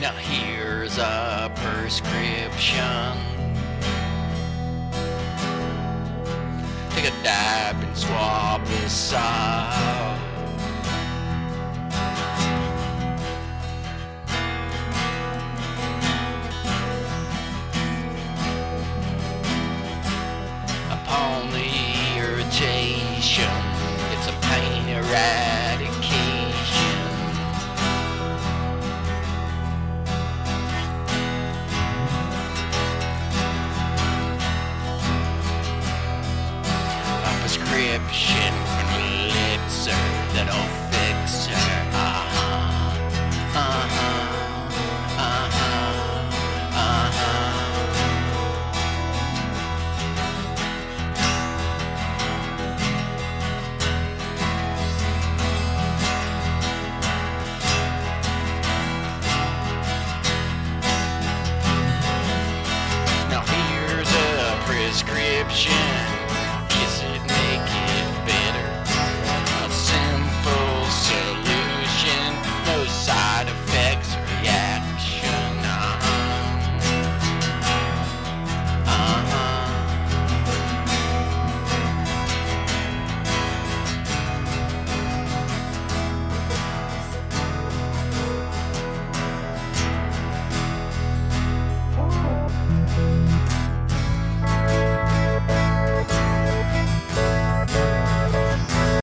Now here's a prescription. Take a dab and swab this out. Upon the irritation, it's a pain eradication. A prescription